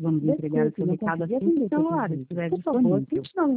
Vamos entregar o seu recado assim que o celular estiver disponível.